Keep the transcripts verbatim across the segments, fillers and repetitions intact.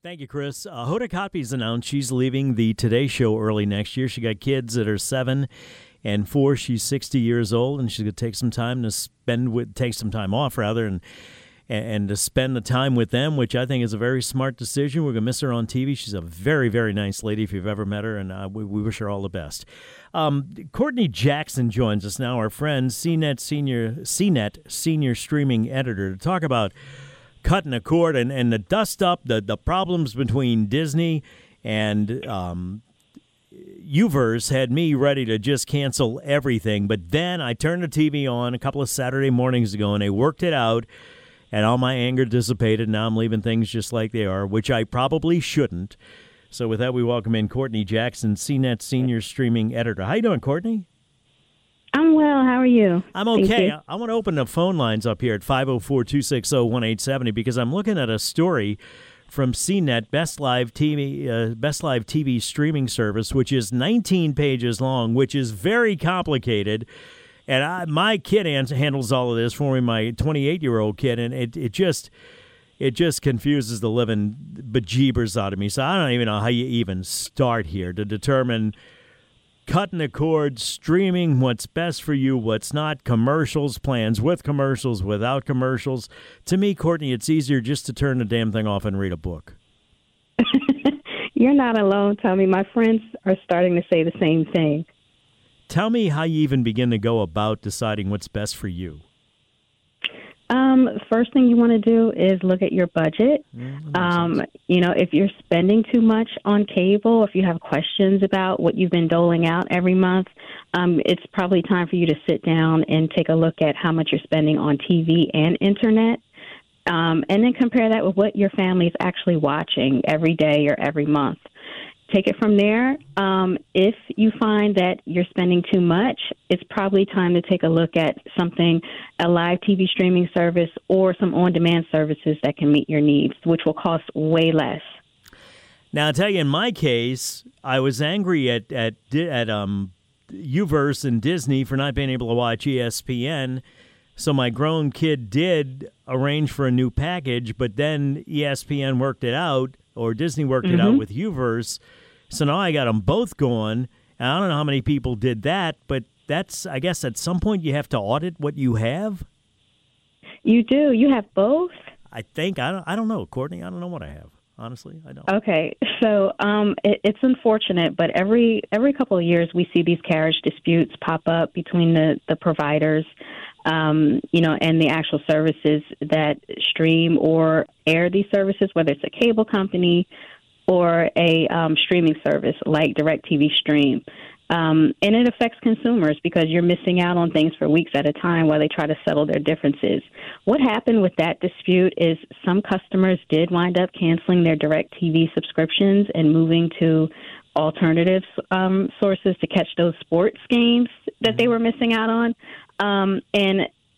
Thank you, Chris. Uh, Hoda Kotb's announced she's leaving the Today Show early next year. She got kids that are seven and four. She's sixty years old, and she's going to take some time to spend with, take some time off rather, and and to spend the time with them, which I think is a very smart decision. We're going to miss her on T V. She's a very, very nice lady if you've ever met her, and uh, we, we wish her all the best. Um, Courtney Jackson joins us now, our friend, C net senior, C net senior streaming editor, to talk about cutting a cord and, and the dust up, the, the problems between Disney and um, Uverse had me ready to just cancel everything. But then I turned the T V on a couple of Saturday mornings ago, and they worked it out, and all my anger dissipated. Now I'm leaving things just like they are, which I probably shouldn't. So with that, we welcome in Courtney Jackson, C net senior streaming editor. How you doing, Courtney? I'm well. How are you? I'm okay. I, I want to open the phone lines up here at five oh four, two six oh, one eight seven oh because I'm looking at a story from C net, Best Live T V, uh, Best Live T V streaming service, which is nineteen pages long, which is very complicated. And I, my kid handles all of this for me, my twenty-eight-year-old kid, and it, it just it just confuses the living bejeebers out of me. So I don't even know how you even start here to determine cutting the cord, streaming, what's best for you, what's not, commercials, plans with commercials, without commercials. To me, Courtney, it's easier just to turn the damn thing off and read a book. You're not alone, Tommy. My friends are starting to say the same thing. Tell me how you even begin to go about deciding what's best for you. Um, first thing you want to do is look at your budget. Mm, um, you know, if you're spending too much on cable, if you have questions about what you've been doling out every month, um, it's probably time for you to sit down and take a look at how much you're spending on T V and internet. Um, and then compare that with what your family is actually watching every day or every month. Take it from there. Um, if you find that you're spending too much, it's probably time to take a look at something, a live T V streaming service or some on-demand services that can meet your needs, which will cost way less. Now, I'll tell you, in my case, I was angry at at at um, Uverse and Disney for not being able to watch E S P N. So my grown kid did arrange for a new package, but then E S P N worked it out, or Disney worked Mm-hmm. it out with Uverse. So now I got them both going. And I don't know how many people did that, but that's, I guess, at some point you have to audit what you have. You do. You have both? I think. I don't, I don't know, Courtney. I don't know what I have. Honestly, I don't. Okay, so um, it, it's unfortunate, but every every couple of years we see these carriage disputes pop up between the, the providers, um, you know, and the actual services that stream or air these services, whether it's a cable company or a um, streaming service like DirecTV Stream. Um, and it affects consumers because you're missing out on things for weeks at a time while they try to settle their differences. What happened with that dispute is some customers did wind up canceling their DirecTV subscriptions and moving to alternative um, sources to catch those sports games that they were missing out on. Um, and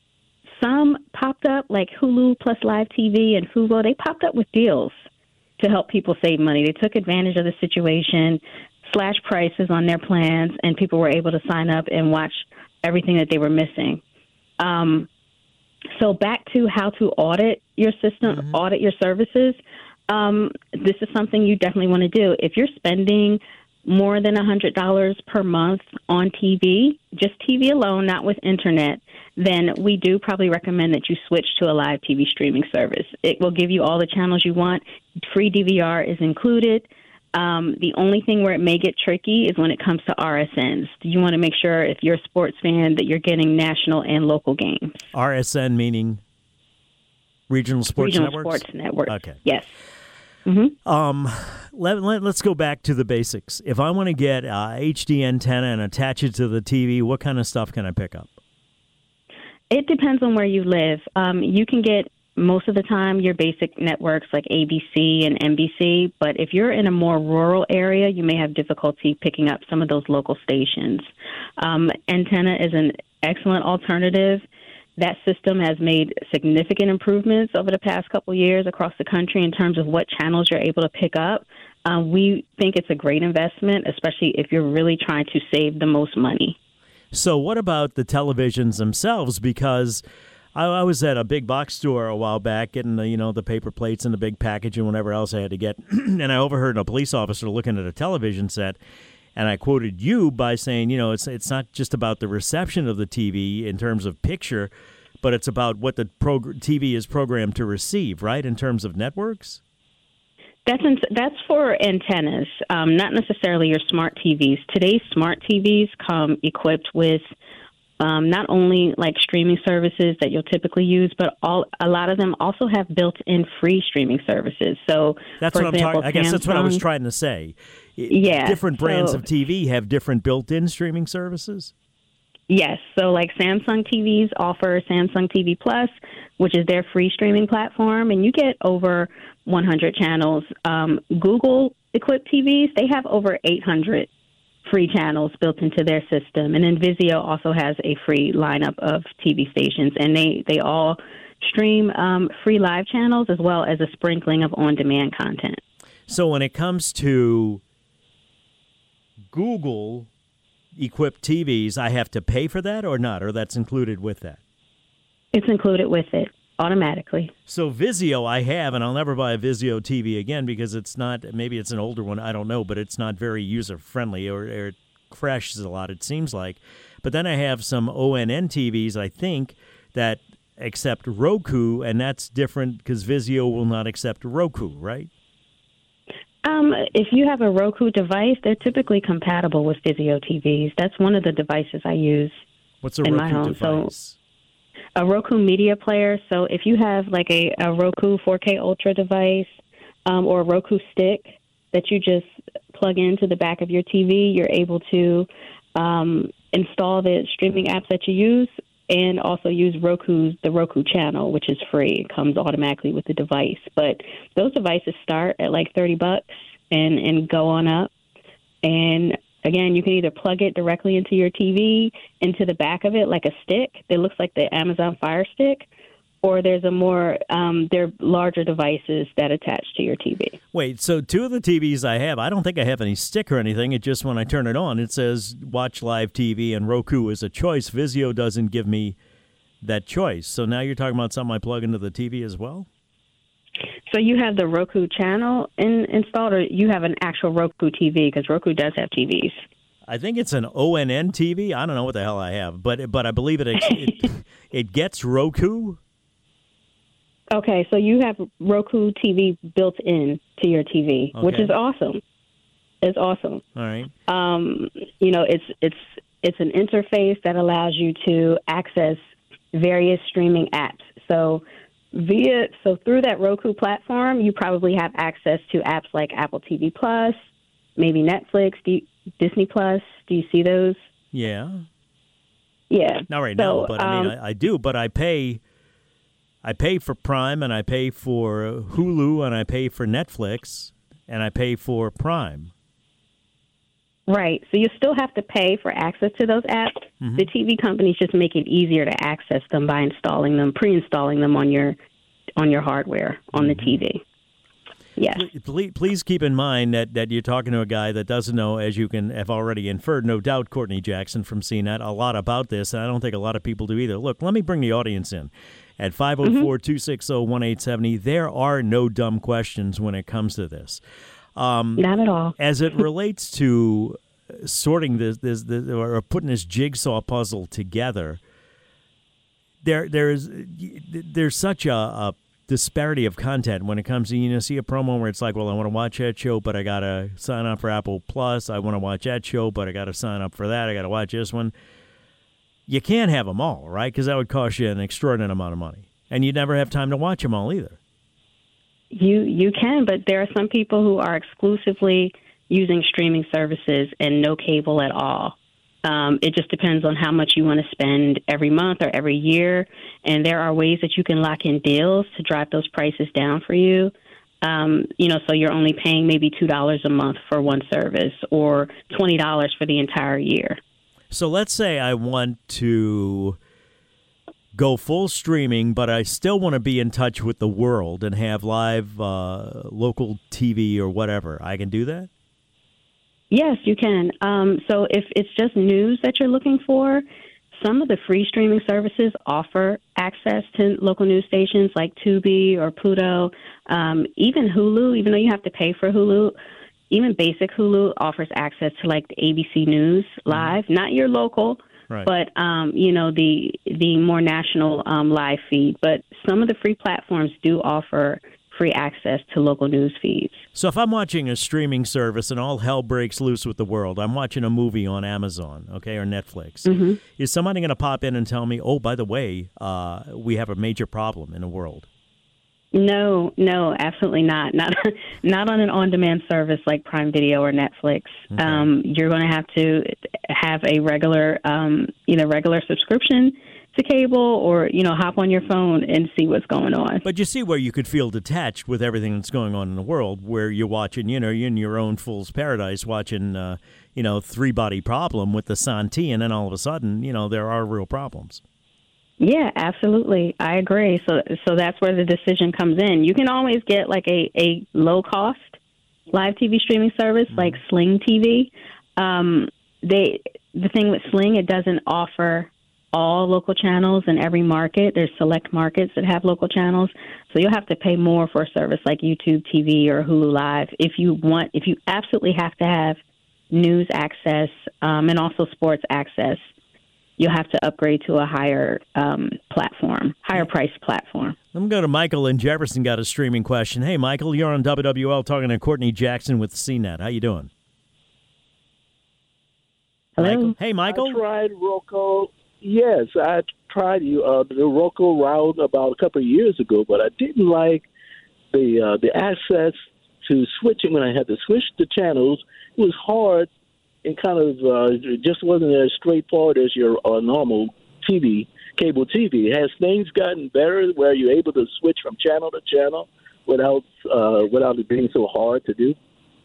some popped up, like Hulu plus Live T V and Fubo, they popped up with deals to help people save money. They took advantage of the situation, slash prices on their plans, and people were able to sign up and watch everything that they were missing. Um, so back to how to audit your system, mm-hmm. audit your services. Um, this is something you definitely want to do. If you're spending more than one hundred dollars per month on T V, just T V alone, not with internet, then we do probably recommend that you switch to a live T V streaming service. It will give you all the channels you want. Free D V R is included. Um, the only thing where it may get tricky is when it comes to R S Ns. You want to make sure, if you're a sports fan, that you're getting national and local games. R S N meaning Regional Sports Regional Networks? Sports Networks. Okay. Yes. Mm-hmm. Um, let, let, let's go back to the basics. If I want to get a H D antenna and attach it to the T V, what kind of stuff can I pick up? It depends on where you live. Um, you can get, most of the time, your basic networks like A B C and N B C, but if you're in a more rural area, you may have difficulty picking up some of those local stations. Um, antenna is an excellent alternative. That system has made significant improvements over the past couple of years across the country in terms of what channels you're able to pick up. Um, we think it's a great investment, especially if you're really trying to save the most money. So what about the televisions themselves? Because I, I was at a big box store a while back getting the, you know, the paper plates and the big package and whatever else I had to get, and I overheard a police officer looking at a television set, and I quoted you by saying, you know, it's it's not just about the reception of the T V in terms of picture, but it's about what the prog- T V is programmed to receive, right, in terms of networks? That's in, that's for antennas, um, not necessarily your smart T Vs. Today's smart T Vs come equipped with um, not only like streaming services that you'll typically use, but all a lot of them also have built-in free streaming services. So that's for what example, I'm talking. I guess that's what I was Samsung- trying to say. Yeah, different brands so- of T V have different built-in streaming services. Yes. So like Samsung T Vs offer Samsung T V Plus, which is their free streaming platform, and you get over one hundred channels. Um, Google equipped T Vs, they have over eight hundred free channels built into their system. And then Vizio also has a free lineup of T V stations, and they, they all stream um, free live channels as well as a sprinkling of on-demand content. So when it comes to Google equipped T Vs, I have to pay for that or not, or that's included with that? It's included with it automatically. So Vizio I have, and I'll never buy a Vizio T V again because it's not, maybe it's an older one, I don't know, but it's not very user-friendly, or, or it crashes a lot, it seems like. But then I have some O N N T Vs, I think, that accept Roku, and that's different because Vizio will not accept Roku, right? Um, if you have a Roku device, they're typically compatible with Vizio T Vs. That's one of the devices I use. What's a in Roku my home. device? So, a Roku media player. So if you have like a, a Roku four K Ultra device um, or a Roku stick that you just plug into the back of your T V, you're able to um, install the streaming apps that you use and also use Roku's the Roku channel, which is free. It comes automatically with the device. But those devices start at like thirty bucks and, and go on up. And again, you can either plug it directly into your T V, into the back of it like a stick that looks like the Amazon Fire Stick, or there's a more, um, they're larger devices that attach to your T V. Wait, so two of the T Vs I have, I don't think I have any stick or anything. It just, when I turn it on, it says watch live T V and Roku is a choice. Vizio doesn't give me that choice. So now you're talking about something I plug into the T V as well? So you have the Roku channel in, installed, or you have an actual Roku T V, because Roku does have T Vs. I think it's an O N N T V. I don't know what the hell I have, but but I believe it it, it gets Roku. Okay, so you have Roku T V built in to your T V, Okay. which is awesome. It's awesome. All right. Um, you know, it's it's it's an interface that allows you to access various streaming apps. So via so through that Roku platform, you probably have access to apps like Apple T V Plus, maybe Netflix, D- Disney Plus. Do you see those? Yeah. Yeah. Not right So, now, but I mean, um, I, I do. But I pay, I pay for Prime, and I pay for Hulu, and I pay for Netflix, and I pay for Prime. Right. So you still have to pay for access to those apps. Mm-hmm. The T V companies just make it easier to access them by installing them, pre-installing them on your on your hardware on the T V. Yes. Please, please keep in mind that, that you're talking to a guy that doesn't know, as you can have already inferred, no doubt, Courtney Jackson from C net, a lot about this, and I don't think a lot of people do either. Look, let me bring the audience in. At five oh four, two six oh, one eight seven oh, there are no dumb questions when it comes to this. Um, Not at all. As it relates to sorting this, this, this or putting this jigsaw puzzle together, there there's there's such a, a disparity of content when it comes to, you know, see a promo where it's like, well, I want to watch that show, but I got to sign up for Apple Plus. I want to watch that show, but I got to sign up for that. I got to watch this one. You can't have them all, right? Because that would cost you an extraordinary amount of money. And you'd never have time to watch them all either. You you can, but there are some people who are exclusively using streaming services and no cable at all. Um, it just depends on how much you want to spend every month or every year. And there are ways that you can lock in deals to drive those prices down for you. Um, you know, so you're only paying maybe two dollars a month for one service or twenty dollars for the entire year. So let's say I want to go full streaming, but I still want to be in touch with the world and have live uh, local T V or whatever. I can do that? Yes, you can. Um, so if it's just news that you're looking for, some of the free streaming services offer access to local news stations like Tubi or Pluto, um, even Hulu, even though you have to pay for Hulu. Even basic Hulu offers access to like the A B C News Live, not your local, right. but um, you know the the more national um, live feed. But some of the free platforms do offer free access to local news feeds. So if I'm watching a streaming service and all hell breaks loose with the world, I'm watching a movie on Amazon, okay, or Netflix, mm-hmm. is somebody going to pop in and tell me, oh, by the way, uh, we have a major problem in the world? No, no, absolutely not. Not not on an on-demand service like Prime Video or Netflix. Okay. Um, you're going to have to have a regular, um, either regular subscription to cable or, you know, hop on your phone and see what's going on. But you see where you could feel detached with everything that's going on in the world, where you're watching, you know, you're in your own fool's paradise watching, uh, you know, Three Body Problem with the Santi, and then all of a sudden, you know, there are real problems. Yeah, absolutely. I agree. So so that's where the decision comes in. You can always get like a, a low-cost live T V streaming service mm-hmm. like Sling T V. Um, they the thing with Sling, it doesn't offer all local channels in every market. There's select markets that have local channels. So you'll have to pay more for a service like YouTube T V or Hulu Live if you want, if you absolutely have to have news access um, and also sports access. You'll have to upgrade to a higher um, platform, higher priced platform. Let me go to Michael in Jefferson. Got a streaming question. Hey, Michael, you're on W W L talking to Courtney Jackson with C net. How you doing? Hello. Michael? Hey, Michael. I tried Roku. Yes, I tried you uh, the Roku route about a couple of years ago, but I didn't like the uh, the access to switching when I had to switch the channels. It was hard and kind of uh, just wasn't as straightforward as your uh, normal T V, cable T V. Has things gotten better where you're able to switch from channel to channel without uh, without it being so hard to do?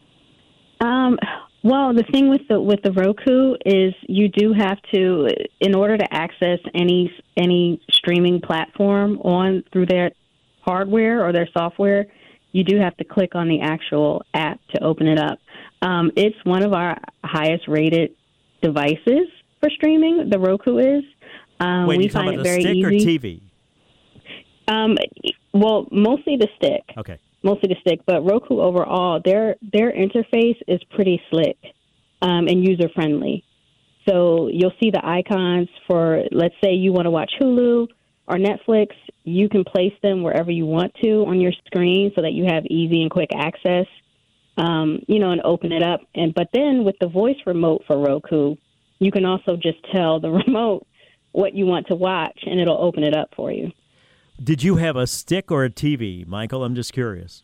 Um. Well, the thing with the with the Roku is you do have to, in order to access any any streaming platform on through their hardware or their software, you do have to click on the actual app to open it up. Um, it's one of our highest rated devices for streaming. The Roku is. Um, Wait, we you find talking it about very the stick easy. or T V? Um, well, mostly the stick. Okay. Mostly the stick, but Roku overall, their their interface is pretty slick um, and user friendly. So you'll see the icons for, let's say you want to watch Hulu or Netflix, you can place them wherever you want to on your screen so that you have easy and quick access. Um, you know, and open it up. And but then with the voice remote for Roku, you can also just tell the remote what you want to watch, and it'll open it up for you. Did you have a stick or a T V, Michael? I'm just curious.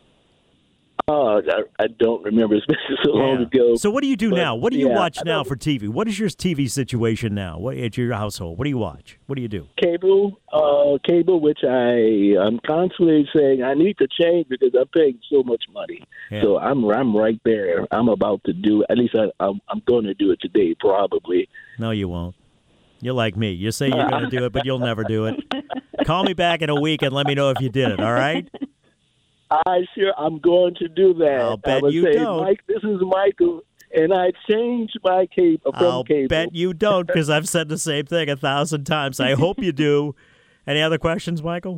Uh, I, I don't remember. It's been so yeah. long ago. So what do you do but, now? What do you yeah, watch now for T V? What is your T V situation now? What at your household? What do you watch? What do you do? Cable, uh, cable, which I I'm constantly saying I need to change because I'm paying so much money. Yeah. So I'm I'm right there. I'm about to do. At least I, I'm I'm going to do it today, probably. No, you won't. You're like me. You say you're going to do it, but you'll never do it. Call me back in a week and let me know if you did it. All right? I sure I'm going to do that. I'll bet I you say, don't. Mike, this is Michael, and I changed my cable from I'll cable. bet you don't, because I've said the same thing a thousand times. I hope you do. Any other questions, Michael?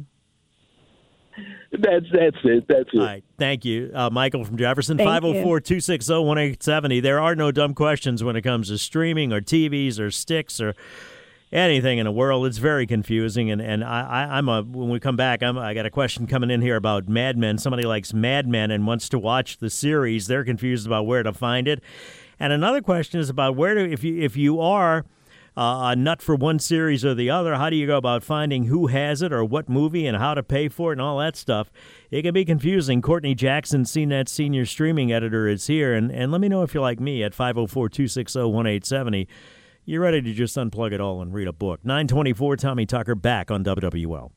That's that's it. That's it. All right. Thank you. Uh, Michael from Jefferson, Thank five oh four, two six oh, one eight seven oh. There are no dumb questions when it comes to streaming or T Vs or sticks or anything in the world. It's very confusing, and, and I, I, I'm a when we come back, I'm, I got a question coming in here about Mad Men. Somebody likes Mad Men and wants to watch the series. They're confused about where to find it. And another question is about where to, if you if you are uh, a nut for one series or the other, how do you go about finding who has it or what movie and how to pay for it and all that stuff? It can be confusing. Courtney Jackson, C net senior streaming editor, is here, and, and let me know if you're like me at five oh four, two six oh, one eight seven oh. You're ready to just unplug it all and read a book. nine twenty-four, Tommy Tucker back on W W L.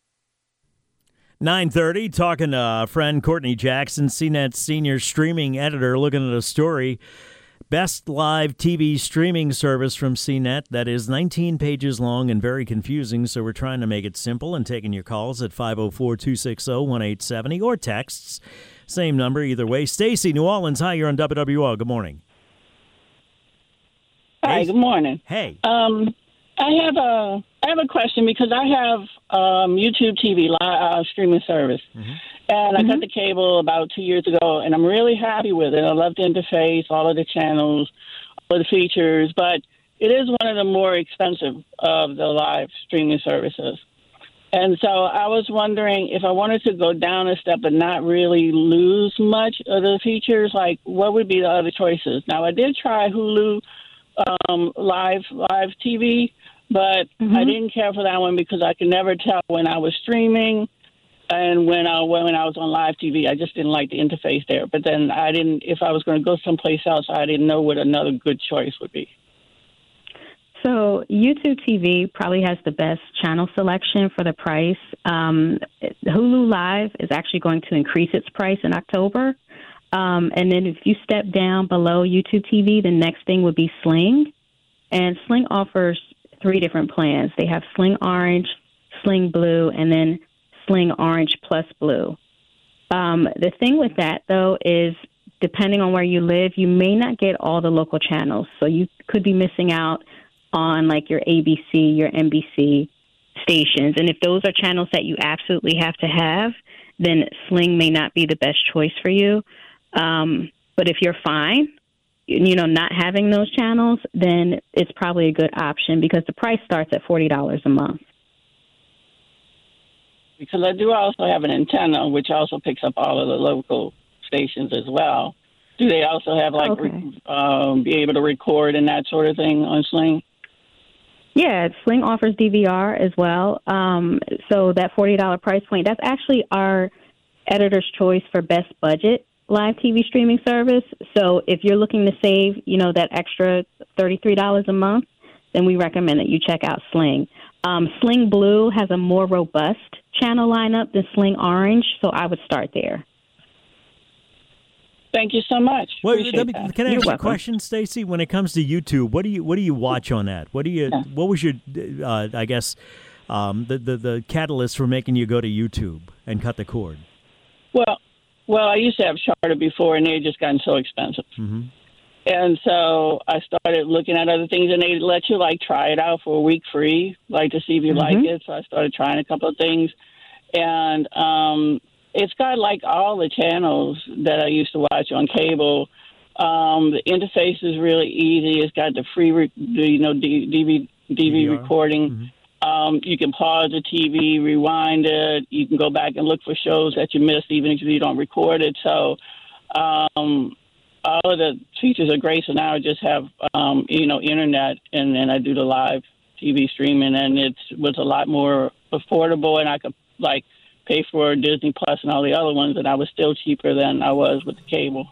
nine thirty, talking to a friend, Courtney Jackson, C net senior streaming editor, looking at a story. Best live T V streaming service from C net that is nineteen pages long and very confusing, so we're trying to make it simple and taking your calls at five oh four, two six oh, one eight seven oh or texts. Same number either way. Stacy, New Orleans, hi, you're on W W L. Good morning. Hi, Hey. good morning. Hey. Um, I have a I have a question because I have um, YouTube T V uh, streaming service, mm-hmm. and I mm-hmm. got the cable about two years ago, and I'm really happy with it. I love the interface, all of the channels, all of the features, but it is one of the more expensive of the live streaming services. And so I was wondering if I wanted to go down a step but not really lose much of the features, like what would be the other choices? Now, I did try Hulu um, live live T V, but mm-hmm. I didn't care for that one because I could never tell when I was streaming and when I when I was on live T V. I just didn't like the interface there. But then I didn't. If I was going to go someplace else, I didn't know what another good choice would be. So YouTube T V probably has the best channel selection for the price. Um, Hulu Live is actually going to increase its price in October. Um, and then if you step down below YouTube T V, the next thing would be Sling. And Sling offers three different plans. They have Sling Orange, Sling Blue, and then Sling Orange Plus Blue. Um, the thing with that, though, is depending on where you live, you may not get all the local channels. So you could be missing out on like your A B C, your N B C stations. And if those are channels that you absolutely have to have, then Sling may not be the best choice for you. Um, but if you're fine, you know, not having those channels, then it's probably a good option because the price starts at forty dollars a month. Because I do also have an antenna, which also picks up all of the local stations as well. Do they also have like okay. re- um, be able to record and that sort of thing on Sling? Yeah, Sling offers D V R as well. Um, so that forty dollars price point, that's actually our editor's choice for best budget live T V streaming service. So if you're looking to save, you know, that extra thirty-three dollars a month, then we recommend that you check out Sling. Um, Sling Blue has a more robust channel lineup than Sling Orange, so I would start there. Thank you so much. Well, me, can I ask You're you welcome. a question, Stacey? When it comes to YouTube, what do you what do you watch on that? What do you yeah. what was your uh, I guess um, the, the the catalyst for making you go to YouTube and cut the cord? Well, well, I used to have Charter before, and they had just gotten so expensive. Mm-hmm. And so I started looking at other things, and they let you like try it out for a week free, like to see if you mm-hmm. like it. So I started trying a couple of things, and um, it's got like all the channels that I used to watch on cable. Um, the interface is really easy. It's got the free, re- you know, D V D recording. Mm-hmm. Um, you can pause the T V, rewind it. You can go back and look for shows that you missed, even if you don't record it. So um, all of the features are great. So now I just have, um, you know, internet, and then I do the live T V streaming, and it was a lot more affordable, and I could, like, pay for Disney Plus and all the other ones, and I was still cheaper than I was with the cable.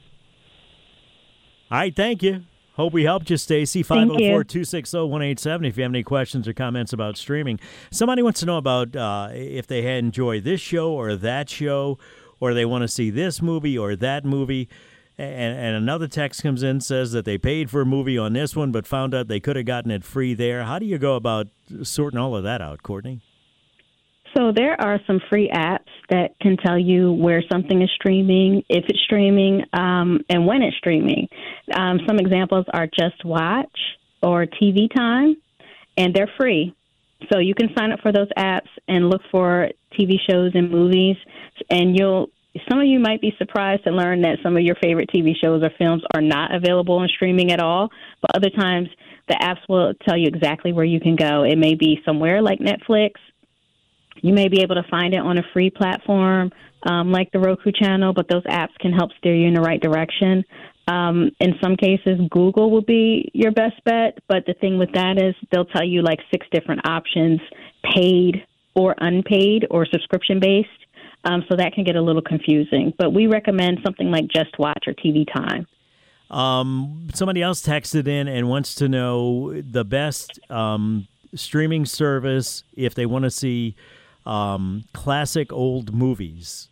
All right, thank you. Hope we helped you, Stacey. five oh four, two six oh, one eight seven if you have any questions or comments about streaming. Somebody wants to know about uh, if they enjoy this show or that show, or they want to see this movie or that movie. And, and another text comes in, says that they paid for a movie on this one but found out they could have gotten it free there. How do you go about sorting all of that out, Courtney? So there are some free apps that can tell you where something is streaming, if it's streaming, um, and when it's streaming. Um, some examples are Just Watch or T V Time, and they're free. So you can sign up for those apps and look for T V shows and movies, and you'll some of you might be surprised to learn that some of your favorite T V shows or films are not available on streaming at all, but other times the apps will tell you exactly where you can go. It may be somewhere like Netflix. You may be able to find it on a free platform um, like the Roku channel, but those apps can help steer you in the right direction. Um, in some cases, Google will be your best bet, but the thing with that is they'll tell you like six different options, paid or unpaid or subscription-based, um, so that can get a little confusing. But we recommend something like Just Watch or T V Time. Um, somebody else texted in and wants to know the best um, streaming service if they want to see Um, classic old movies.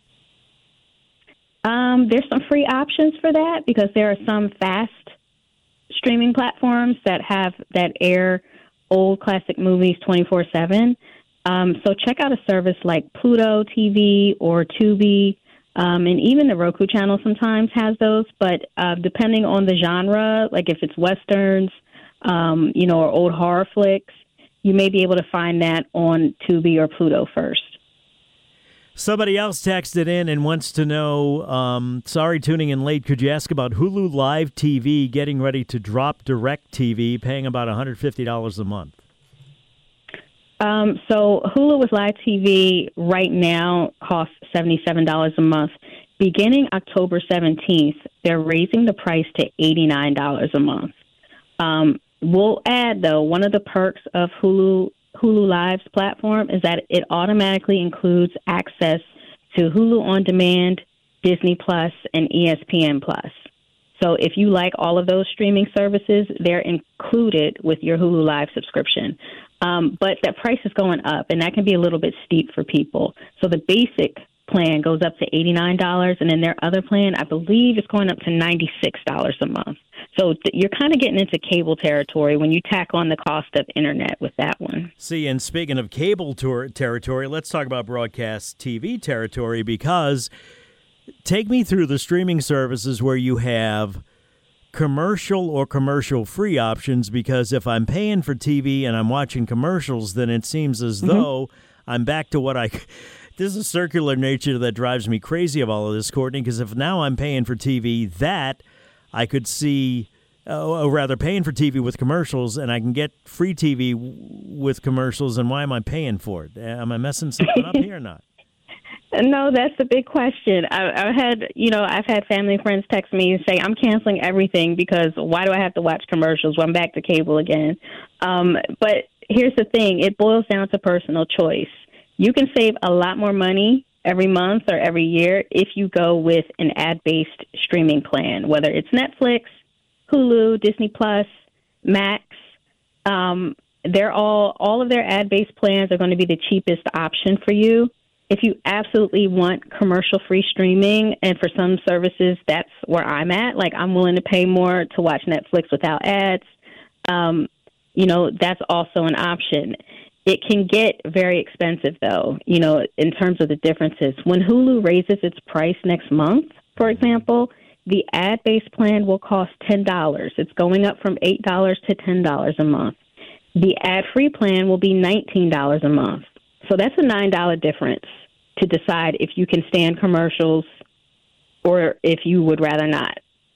Um, there's some free options for that because there are some fast streaming platforms that have that air old classic movies twenty-four seven. Um, so check out a service like Pluto T V or Tubi, um, and even the Roku channel sometimes has those. But uh, depending on the genre, like if it's westerns, um, you know, or old horror flicks, you may be able to find that on Tubi or Pluto first. Somebody else texted in and wants to know, um, sorry tuning in late, could you ask about Hulu Live T V getting ready to drop DirecTV, paying about one hundred fifty dollars a month? Um, so Hulu with Live T V right now costs seventy-seven dollars a month. Beginning October seventeenth, they're raising the price to eighty-nine dollars a month. Um, we'll add, though, one of the perks of Hulu Hulu Live's platform is that it automatically includes access to Hulu On Demand, Disney Plus, and E S P N Plus. So if you like all of those streaming services, they're included with your Hulu Live subscription. Um, but that price is going up, and that can be a little bit steep for people. So the basic plan goes up to eighty-nine dollars, and then their other plan, I believe, is going up to ninety-six dollars a month. So th- you're kind of getting into cable territory when you tack on the cost of internet with that one. See, and speaking of cable tour- territory, let's talk about broadcast T V territory, because take me through the streaming services where you have commercial or commercial-free options, because if I'm paying for T V and I'm watching commercials, then it seems as mm-hmm. though I'm back to what I... This is a circular nature that drives me crazy of all of this, Courtney, because if now I'm paying for T V that I could see, uh, or rather paying for T V with commercials, and I can get free T V w- with commercials, and why am I paying for it? Am I messing something up here or not? No, that's the big question. I, I've had, you know, I've had family and friends text me and say, I'm canceling everything because why do I have to watch commercials when I'm back to cable again? Um, but here's the thing. It boils down to personal choice. You can save a lot more money every month or every year if you go with an ad-based streaming plan, whether it's Netflix, Hulu, Disney Plus, Max. Um, they're all, all of their ad-based plans are going to be the cheapest option for you. If you absolutely want commercial-free streaming, and for some services, that's where I'm at. Like, I'm willing to pay more to watch Netflix without ads. Um, you know, that's also an option. It can get very expensive, though, you know, in terms of the differences. When Hulu raises its price next month, for example, the ad-based plan will cost ten dollars. It's going up from eight dollars to ten dollars a month. The ad-free plan will be nineteen dollars a month. So that's a nine dollars difference to decide if you can stand commercials or if you would rather not.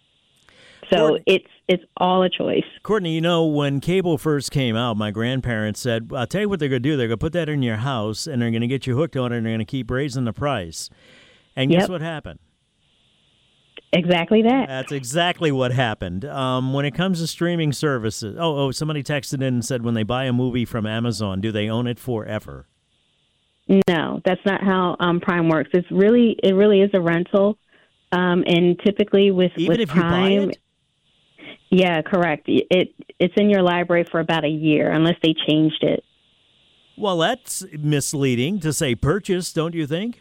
So Courtney, it's it's all a choice. Courtney, you know, when cable first came out, my grandparents said, I'll tell you what they're going to do. They're going to put that in your house, and they're going to get you hooked on it, and they're going to keep raising the price. And guess yep. what happened? Exactly that. That's exactly what happened. Um, when it comes to streaming services, oh, oh, somebody texted in and said when they buy a movie from Amazon, do they own it forever? No, that's not how um, Prime works. It's really, it really is a rental, um, and typically with even with if Prime, you buy it? Yeah, correct. It it's in your library for about a year unless they changed it. Well, that's misleading to say purchase, don't you think?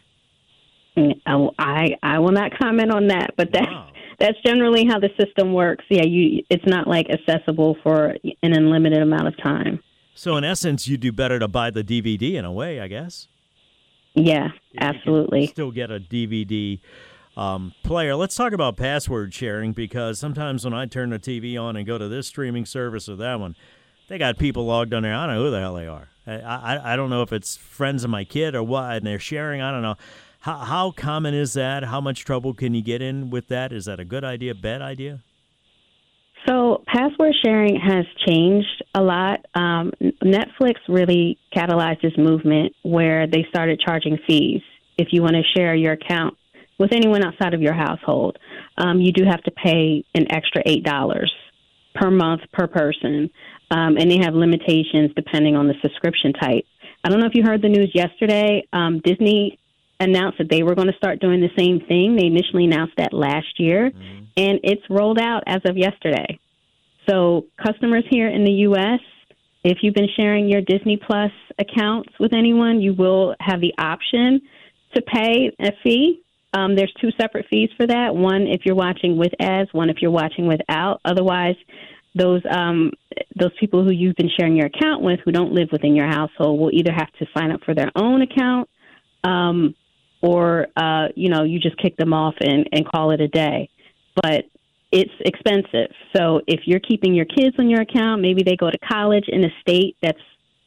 I I will not comment on that, but that's wow. that's generally how the system works. Yeah, you it's not like accessible for an unlimited amount of time. So in essence, you do better to buy the D V D in a way, I guess. Yeah, if absolutely. You can still get a D V D um, player. Let's talk about password sharing, because sometimes when I turn the T V on and go to this streaming service or that one, they got people logged on there. I don't know who the hell they are. I I, I don't know if it's friends of my kid or what, and they're sharing. I don't know. How, how common is that? How much trouble can you get in with that? Is that a good idea, bad idea? So password sharing has changed a lot. Um, Netflix really catalyzed this movement where they started charging fees if you want to share your account with anyone outside of your household. Um, you do have to pay an extra eight dollars per month per person, um, and they have limitations depending on the subscription type. I don't know if you heard the news yesterday. Um, Disney announced that they were going to start doing the same thing. They initially announced that last year, mm-hmm. and it's rolled out as of yesterday. So customers here in the U S, if you've been sharing your Disney Plus accounts with anyone, you will have the option to pay a fee. Um, there's two separate fees for that. One if you're watching with ads, one if you're watching without. Otherwise, those um, those people who you've been sharing your account with who don't live within your household will either have to sign up for their own account um, or, uh, you know, you just kick them off and, and call it a day. But it's expensive. So if you're keeping your kids on your account, maybe they go to college in a state that's,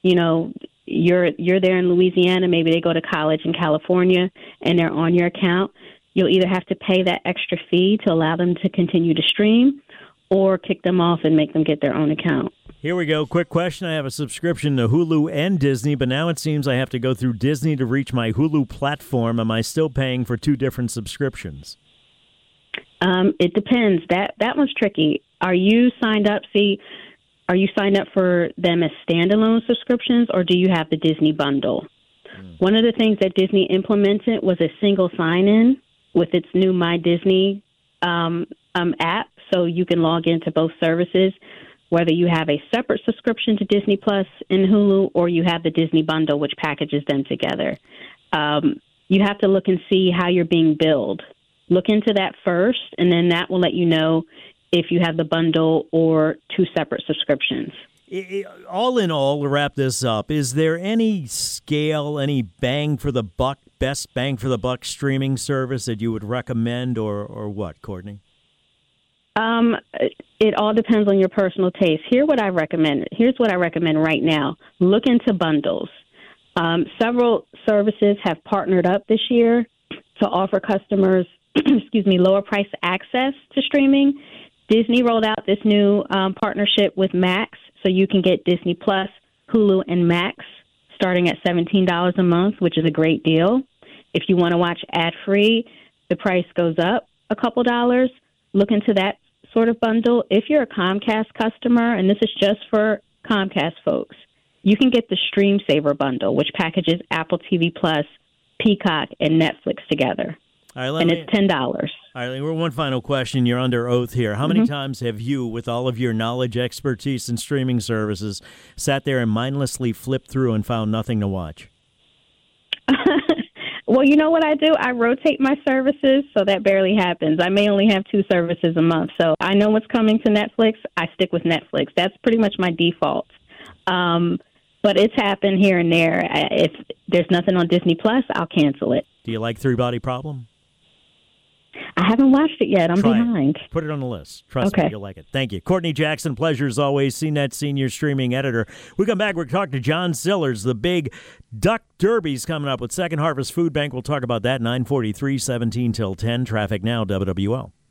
you know, you're you're there in Louisiana, maybe they go to college in California and they're on your account, you'll either have to pay that extra fee to allow them to continue to stream or kick them off and make them get their own account. Here we go. Quick question. I have a subscription to Hulu and Disney, but now it seems I have to go through Disney to reach my Hulu platform. Am I still paying for two different subscriptions? Um, it depends. That that one's tricky. Are you signed up? See, are you signed up for them as standalone subscriptions, or do you have the Disney bundle? Mm. One of the things that Disney implemented was a single sign-in with its new My Disney um, um, app, so you can log into both services, whether you have a separate subscription to Disney Plus and Hulu or you have the Disney bundle, which packages them together. Um, you have to look and see how you're being billed. Look into that first, and then that will let you know if you have the bundle or two separate subscriptions. All in all, to wrap this up, is there any scale, any bang for the buck, best bang for the buck streaming service that you would recommend, or, or what, Courtney? Um, it all depends on your personal taste. Here, what I recommend. Here's what I recommend right now. Look into bundles. Um, several services have partnered up this year to offer customers, excuse me, lower price access to streaming. Disney rolled out this new um, partnership with Max, so you can get Disney Plus, Hulu, and Max starting at seventeen dollars a month, which is a great deal. If you want to watch ad-free, the price goes up a couple dollars. Look into that sort of bundle. If you're a Comcast customer, and this is just for Comcast folks, you can get the Stream Saver bundle, which packages Apple T V Plus, Peacock, and Netflix together. All right, and me, it's ten dollars. All right, we're one final question. You're under oath here. How many Mm-hmm. times have you, with all of your knowledge, expertise, and streaming services, sat there and mindlessly flipped through and found nothing to watch? Well, you know what I do? I rotate my services, so that barely happens. I may only have two services a month, so I know what's coming to Netflix. I stick with Netflix. That's pretty much my default. Um, but it's happened here and there. If there's nothing on Disney Plus, I'll cancel it. Do you like Three Body Problem? I haven't watched it yet. I'm Try behind. It. Put it on the list. Trust okay. me, you'll like it. Thank you. Courtney Jackson, pleasure as always. C net Senior Streaming Editor. We come back, we're talking to John Sillers. The big Duck Derby's coming up with Second Harvest Food Bank. We'll talk about that, nine forty-three, seventeen till ten. Traffic now, W W L.